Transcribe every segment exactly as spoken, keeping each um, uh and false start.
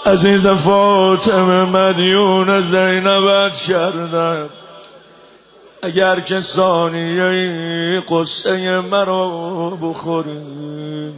عزیز فاطمه مدیون زینبت کردم، اگر که ثانیه قصه مرا بخوری.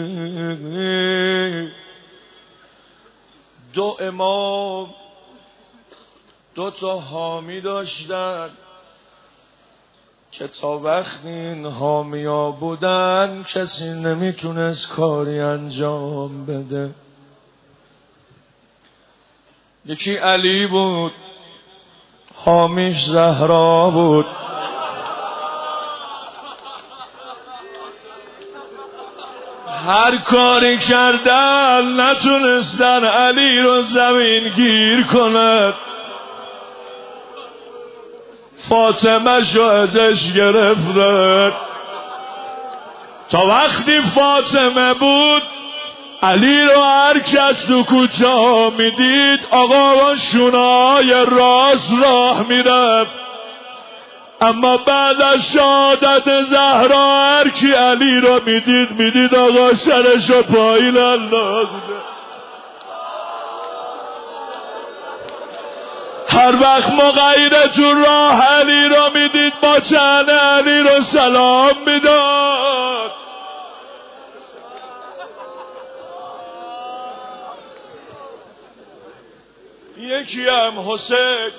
دو امام دو تا حامی داشتن که تا وقتی این حامیا بودن کسی نمیتونست کاری انجام بده. یکی علی بود، حامیش زهرا بود. هر کاری کردن نتونستن علی رو زمین گیر کند. فاطمه شو ازش گرفتن. تا وقتی فاطمه بود علی رو هر کس تو کوچه ها میدید آقا با شونه‌های راست راه میرفت، اما بعد از شهادت زهرا هر کی علی رو میدید میدید آقا سرشو پایین انداخته. هر وقت مغیره تو راه علی رو میدید با چهن علی رو سلام میداد. یکی هم حسین،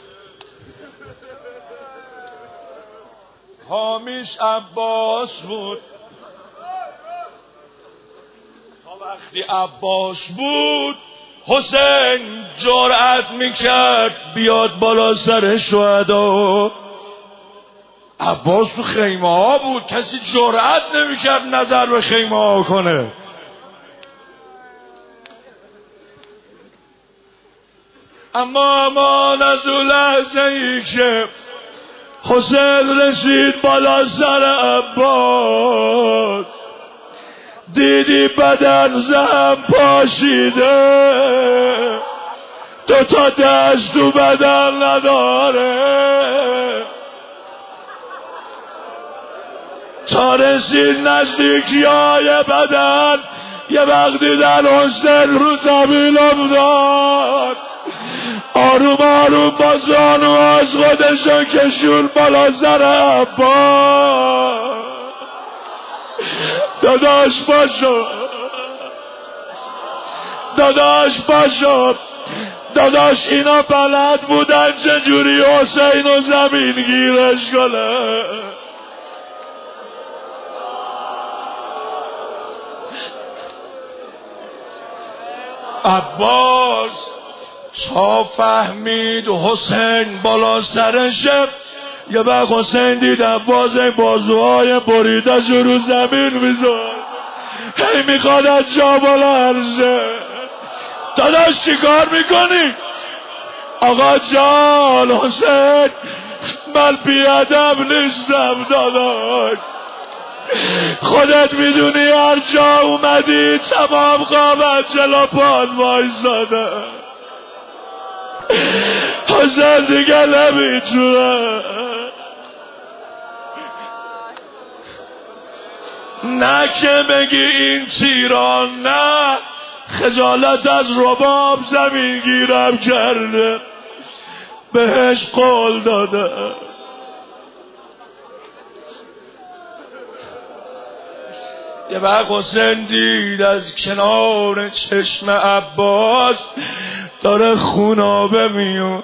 حامیش عباس بود. تا وقتی عباس بود حسین جرأت میکرد بیاد بالا سر شهدا. عباس تو خیمه ها بود، کسی جرأت نمیکرد نظر به خیمه ها کنه. اما امان از اون لحظه ای که حسین رسید بالا سر عباس دیدی بدن زم پاشیده، دو تا دست تو بدن نداره. تا رسید نزدیکی های بدن یه وقت دیدن حسین رو زمین افتاد. آروم آروم با زانو از خودشون کشون بالا سر عباس. داداش باشو، داداش باشو، داداش اینا بلد بودن چجوری حسین و زمین گیرش کنه. عباس تا فهمید حسین بالا سرشه، یه وقت حسین دید عباس بازوهای بریده شو رو زمین میذار، هی میخواد از جا بلند شه. داداش چی کار میکنی؟ آقا جان حسین من بیادب نیستم داداش، خودت میدونی هر جا اومدی تمام قامت جلو پاد وایساده. حسین دیگه نمیتونه، نه که بگی این تیران، نه خجالت از رباب زمین گیرم کرده، بهش قول داده. یه وقت حسین دید از کنار چشم عباس داره خونابه میون،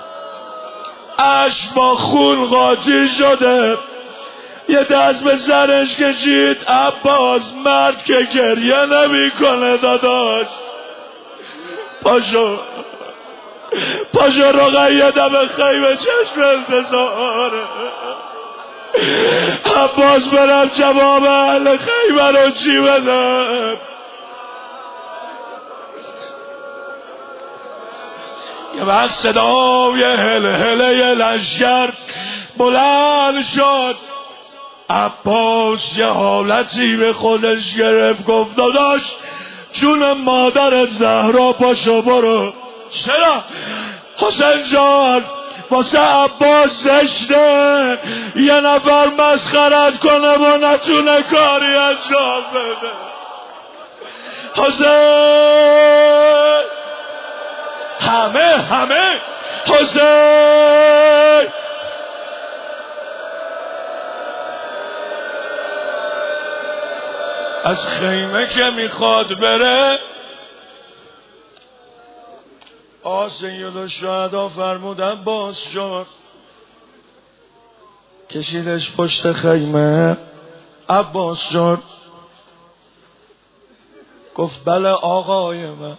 اش با خون قاطی شده. یه دست به سرش کشید. عباس مرد که گریه نمی کنه داداش، پاشو پاشو رقیه دم خیمه چشم انتظاره. عباس برم جواب اهل خیمه رو چی بدم؟ یه وقت صدای هله هله لشکر بلند شد. عباس یه حالتی به خودش گرفت، گفت داداش جون مادرت زهرا پاشو برو. چرا؟ حسین جان واسه عباس زشته یه نفر مسخرت کنه و نتونه کاری انجام بده. حسین همه حسین. از خیمه که میخواد بره آ سید الشهدا فرمود عباس جان، کشیدش پشت خیمه. عباس جان گفت بله آقای من.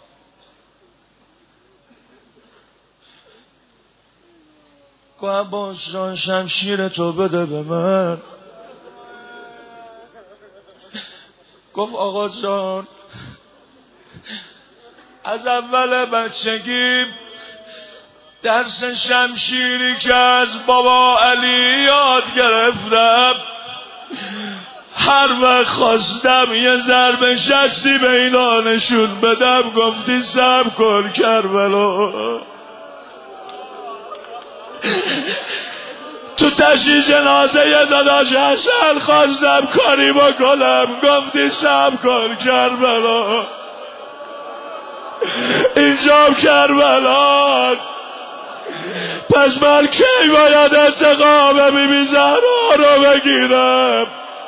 گفت عباس جان شمشیر تو بده به من. گفت آقا جان از اول بچگی درس شمشیری که از بابا علی یاد گرفتم، هر وقت خواستم یه ضربه شستی به اینا نشون بدم گفتی صبر کن کربلا. تو تشییع جنازه داداش حسن خواستم کاری بکنم گفتی صبر کن کربلا. اینجام کربلا. پس من کی باید انتقام بی بی زهرا رو بگیرم؟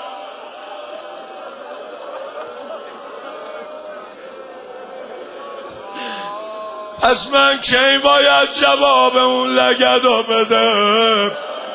پس من کی باید جواب اون لگدو بدم؟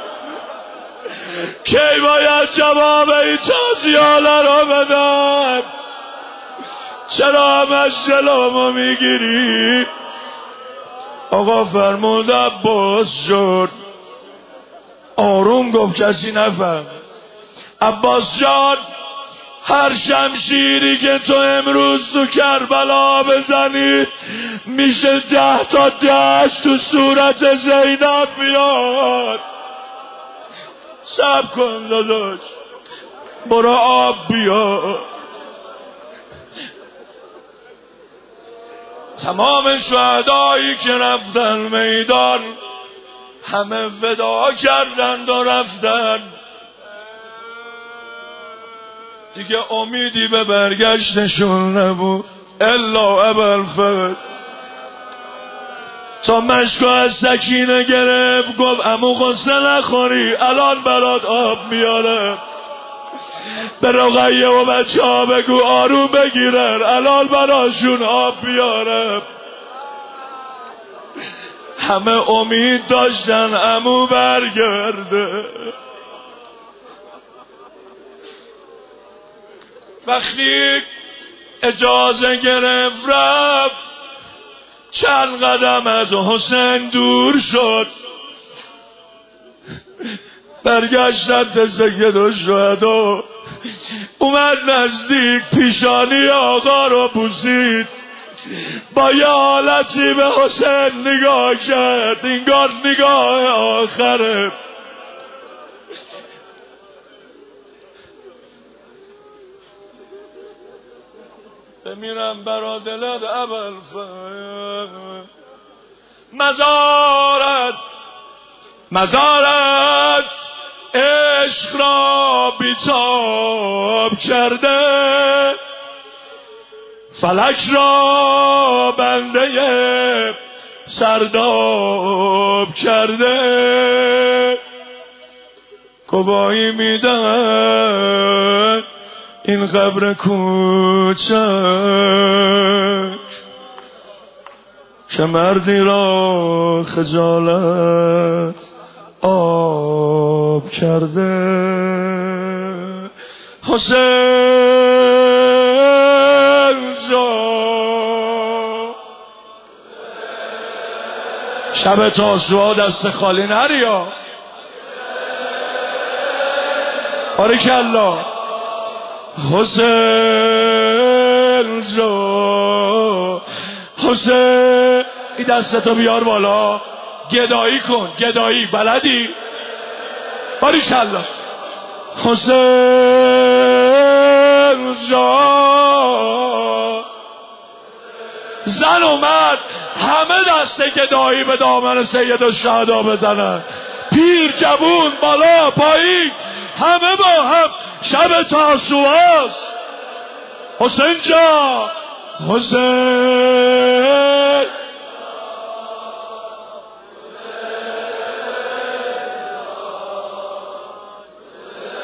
کی باید جواب این تازیاله رو بدم؟ چرا همش جلومو میگیری؟ آقا فرمود عباس جان آروم گفت کسی نفهم. عباس جان هر شمشیری که تو امروز تو کربلا بزنی میشه ده تا دست تو صورت زینب میاد. صبر کن داداش برو آب بیار. تمام شهدایی که رفتن میدان همه ودا کردند و رفتن، دیگه امیدی به برگشتشون نبود الا ابوالفضل. تا مشکو از سکینه گرفت گفت عمو غصه نخوری الان برات آب میارم. به رقیه و بچه ها بگو آروم بگیرن الان براشون آب بیارم. همه امید داشتن عمو برگرده. وقتی اجازه گرفت رفت چند قدم از حسین دور شد. برگشتن سید الشهدا اومد نزدیک پیشانی آقا رو بوسید. با یه حالتی به حسین نگاه کرد انگار نگاه آخره. بمیرم برا دلت ابوالفضل. مزارت مزارت عشق را بیتاب کرده، فلک را بنده سرداب کرده. گواهی میدن این قبر کوچک که مردی را خجالت آب کرده. حسین جان شب تاسوعا دست خالی نریا. باریکالله. حسین جان حسین این دستتو بیار بالا گدایی کن. گدایی بلدی؟ باریکالله. حسین جان زن اومد همه دسته گدایی به دامن سید الشهدا بزنن. پیر جوون بالا پایین همه با هم. شب تاسوعاست. حسین جان حسین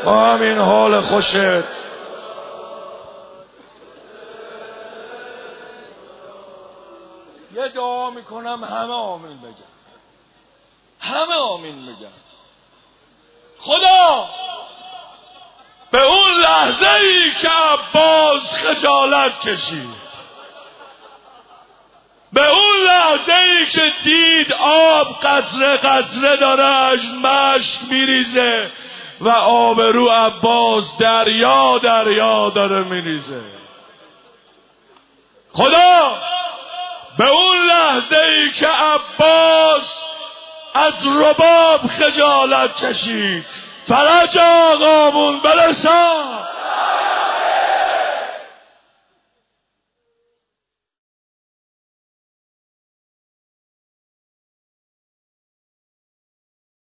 با همین حال خوشت یه دعا میکنم همه آمین بگن، همه آمین بگن. خدا به اون لحظه ای که عباس خجالت کشید، به اون لحظه ای که دید آب قطره قطره داره از مشک میریزه و آب رو عباس دریا دریا داره میریزه، خدا به اون لحظه ای که عباس از رباب خجالت کشید، فرج آقامون برسان